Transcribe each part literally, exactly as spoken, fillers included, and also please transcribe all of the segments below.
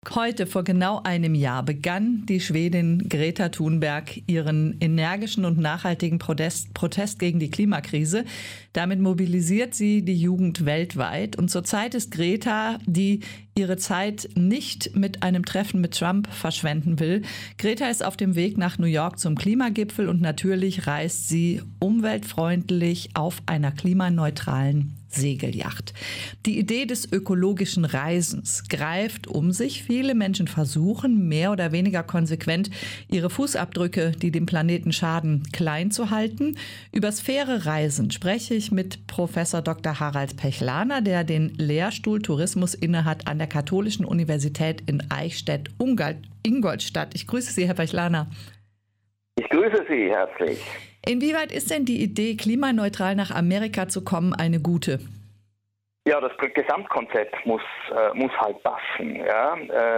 Heute, vor genau einem Jahr, begann die Schwedin Greta Thunberg ihren energischen und nachhaltigen Protest, Protest gegen die Klimakrise. Damit mobilisiert sie die Jugend weltweit. Und zurzeit ist Greta, die ihre Zeit nicht mit einem Treffen mit Trump verschwenden will. Greta ist auf dem Weg nach New York zum Klimagipfel und natürlich reist sie umweltfreundlich auf einer klimaneutralen Segelyacht. Die Idee des ökologischen Reisens greift um sich. Viele Menschen versuchen, mehr oder weniger konsequent ihre Fußabdrücke, die dem Planeten schaden, klein zu halten. Über sphäre Reisen spreche ich mit Professor Doktor Harald Pechlaner, der den Lehrstuhl Tourismus innehat an der Katholischen Universität in Eichstätt-Ingolstadt. Ich grüße Sie, Herr Pechlaner. Ich grüße Sie herzlich. Inwieweit ist denn die Idee, klimaneutral nach Amerika zu kommen, eine gute? Ja, das Gesamtkonzept muss, äh, muss halt passen. Ja?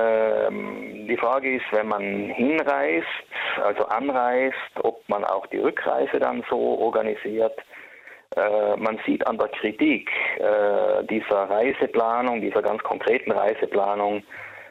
Ähm, die Frage ist, wenn man hinreist, also anreist, ob man auch die Rückreise dann so organisiert. Äh, man sieht an der Kritik äh, dieser Reiseplanung, dieser ganz konkreten Reiseplanung,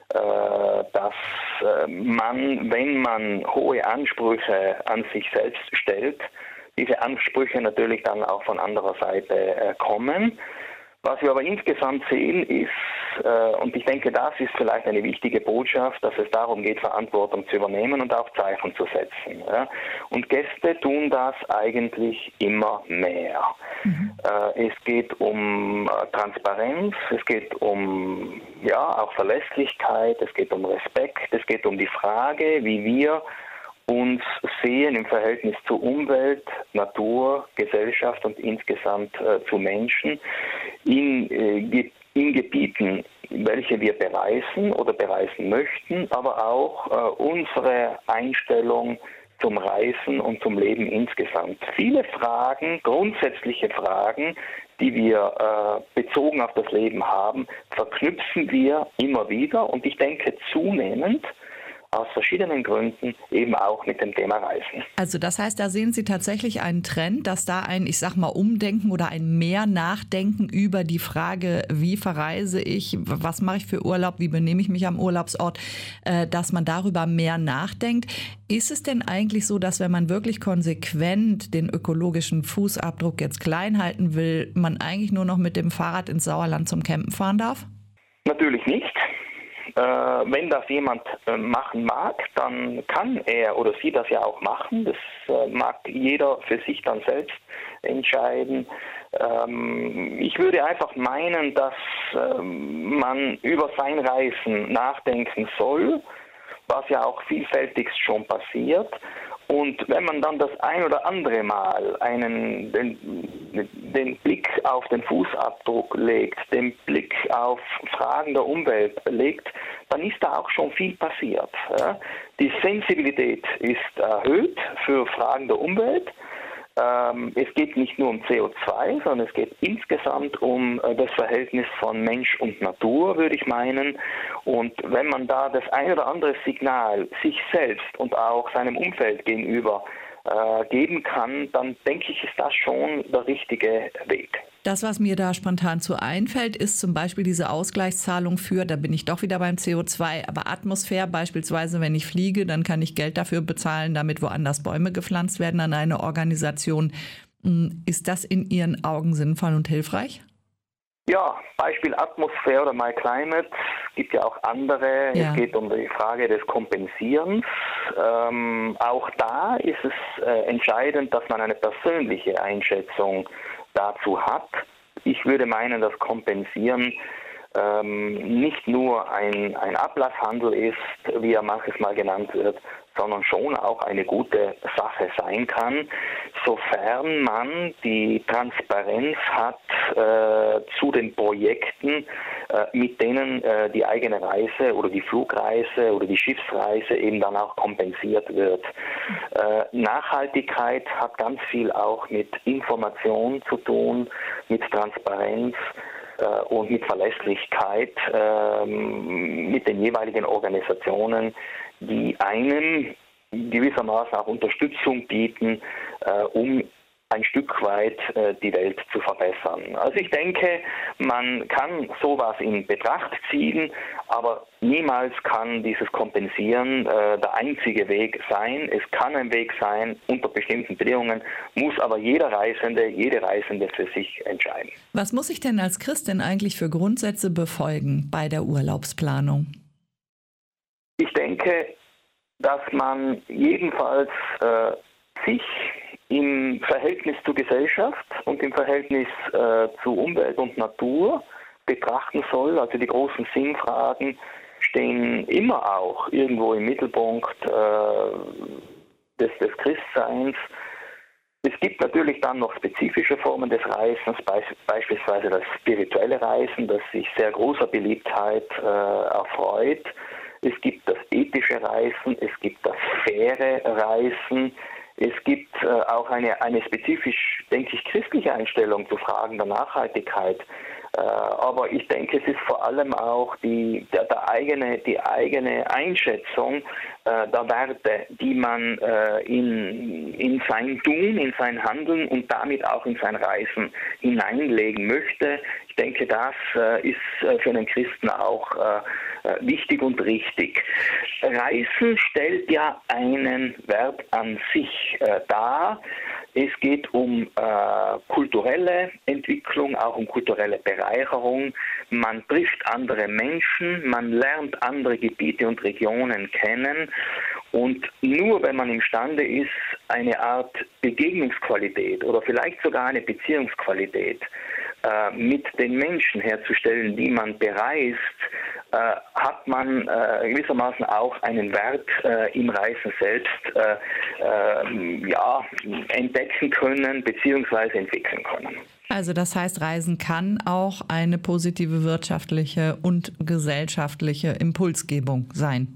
äh, dass äh, man, wenn man hohe Ansprüche an sich selbst stellt, diese Ansprüche natürlich dann auch von anderer Seite äh, kommen. Was wir aber insgesamt sehen ist, äh, und ich denke, das ist vielleicht eine wichtige Botschaft, dass es darum geht, Verantwortung zu übernehmen und auch Zeichen zu setzen. Ja? Und Gäste tun das eigentlich immer mehr. Mhm. Äh, es geht um äh, Transparenz, es geht um ja auch Verlässlichkeit, es geht um Respekt, es geht um die Frage, wie wir uns sehen im Verhältnis zur Umwelt, Natur, Gesellschaft und insgesamt äh, zu Menschen in, äh, in Gebieten, welche wir bereisen oder bereisen möchten, aber auch äh, unsere Einstellung zum Reisen und zum Leben insgesamt. Viele Fragen, grundsätzliche Fragen, die wir äh, bezogen auf das Leben haben, verknüpfen wir immer wieder und ich denke zunehmend aus verschiedenen Gründen eben auch mit dem Thema Reisen. Also das heißt, da sehen Sie tatsächlich einen Trend, dass da ein, ich sag mal, Umdenken oder ein mehr Nachdenken über die Frage, wie verreise ich, was mache ich für Urlaub, wie benehme ich mich am Urlaubsort, äh, dass man darüber mehr nachdenkt. Ist es denn eigentlich so, dass wenn man wirklich konsequent den ökologischen Fußabdruck jetzt klein halten will, man eigentlich nur noch mit dem Fahrrad ins Sauerland zum Campen fahren darf? Natürlich nicht. Äh, wenn das jemand äh, machen mag, dann kann er oder sie das ja auch machen. Das äh, mag jeder für sich dann selbst entscheiden. Ähm, ich würde einfach meinen, dass äh, man über sein Reisen nachdenken soll, was ja auch vielfältigst schon passiert. Und wenn man dann das ein oder andere Mal einen, den, den Blick auf den Fußabdruck legt, den Blick auf Fragen der Umwelt legt, dann ist da auch schon viel passiert. Ja. Die Sensibilität ist erhöht für Fragen der Umwelt. Ähm, es geht nicht nur um C O zwei, sondern es geht insgesamt um äh, das Verhältnis von Mensch und Natur, würde ich meinen. Und wenn man da das ein oder andere Signal sich selbst und auch seinem Umfeld gegenüber äh, geben kann, dann denke ich, ist das schon der richtige Weg. Das, was mir da spontan zu einfällt, ist zum Beispiel diese Ausgleichszahlung für, da bin ich doch wieder beim C O zwei, aber Atmosphäre beispielsweise, wenn ich fliege, dann kann ich Geld dafür bezahlen, damit woanders Bäume gepflanzt werden an eine Organisation. Ist das in Ihren Augen sinnvoll und hilfreich? Ja, Beispiel Atmosphäre oder My Climate, es gibt ja auch andere. Ja. Es geht um die Frage des Kompensierens. Ähm, auch da ist es äh, entscheidend, dass man eine persönliche Einschätzung dazu hat. Ich würde meinen, dass Kompensieren ähm, nicht nur ein, ein Ablasshandel ist, wie er manches Mal genannt wird, sondern schon auch eine gute Sache sein kann, sofern man die Transparenz hat äh, zu den Projekten, äh, mit denen äh, die eigene Reise oder die Flugreise oder die Schiffsreise eben dann auch kompensiert wird. Äh, Nachhaltigkeit hat ganz viel auch mit Information zu tun, mit Transparenz äh, und mit Verlässlichkeit äh, mit den jeweiligen Organisationen, die einem gewissermaßen auch Unterstützung bieten, äh, um ein Stück weit äh, die Welt zu verbessern. Also ich denke, man kann sowas in Betracht ziehen, aber niemals kann dieses Kompensieren äh, der einzige Weg sein. Es kann ein Weg sein unter bestimmten Bedingungen, muss aber jeder Reisende, jede Reisende für sich entscheiden. Was muss ich denn als Christin eigentlich für Grundsätze befolgen bei der Urlaubsplanung? Ich denke, dass man jedenfalls äh, sich im Verhältnis zur Gesellschaft und im Verhältnis äh, zu Umwelt und Natur betrachten soll. Also die großen Sinnfragen stehen immer auch irgendwo im Mittelpunkt äh, des, des Christseins. Es gibt natürlich dann noch spezifische Formen des Reisens, be- beispielsweise das spirituelle Reisen, das sich sehr großer Beliebtheit äh, erfreut. Es gibt das ethische Reisen, es gibt das faire Reisen. Es gibt äh, auch eine, eine spezifisch, denke ich, christliche Einstellung zu Fragen der Nachhaltigkeit. Äh, aber ich denke, es ist vor allem auch die, der, der eigene, die eigene Einschätzung äh, der Werte, die man äh, in, in sein Tun, in sein Handeln und damit auch in sein Reisen hineinlegen möchte. Ich denke, das äh, ist äh, für einen Christen auch äh, äh, wichtig und richtig. Reisen stellt ja einen Wert an sich äh, dar. Es geht um äh, kulturelle Entwicklung, auch um kulturelle Bereicherung. Man trifft andere Menschen, man lernt andere Gebiete und Regionen kennen. Und nur wenn man imstande ist, eine Art Begegnungsqualität oder vielleicht sogar eine Beziehungsqualität äh, mit den Menschen herzustellen, die man bereist, äh, hat man äh, gewissermaßen auch einen Wert äh, im Reisen selbst äh, äh, ja, entdecken können bzw. entwickeln können. Also das heißt, Reisen kann auch eine positive wirtschaftliche und gesellschaftliche Impulsgebung sein.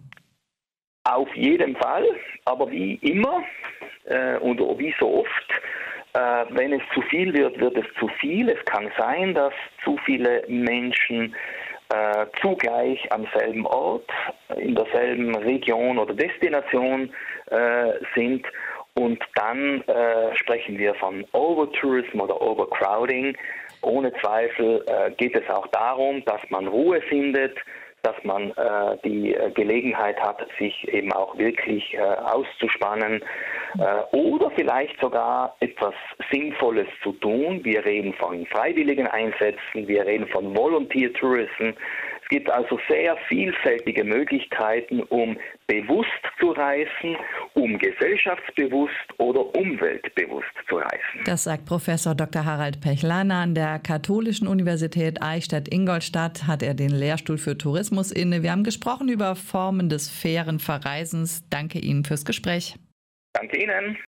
Auf jeden Fall, aber wie immer äh, und wie so oft, äh, wenn es zu viel wird, wird es zu viel. Es kann sein, dass zu viele Menschen äh, zugleich am selben Ort, in derselben Region oder Destination äh, sind. Und dann äh, sprechen wir von Overtourism oder Overcrowding. Ohne Zweifel äh, geht es auch darum, dass man Ruhe findet, dass man äh, die äh, Gelegenheit hat, sich eben auch wirklich äh, auszuspannen äh, oder vielleicht sogar etwas Sinnvolles zu tun. Wir reden von freiwilligen Einsätzen, wir reden von Volunteer Tourism. Es gibt also sehr vielfältige Möglichkeiten, um bewusst zu reisen, um gesellschaftsbewusst oder umweltbewusst zu reisen. Das sagt Professor Doktor Harald Pechlaner. An der Katholischen Universität Eichstätt-Ingolstadt hat er den Lehrstuhl für Tourismus inne. Wir haben gesprochen über Formen des fairen Verreisens. Danke Ihnen fürs Gespräch. Danke Ihnen.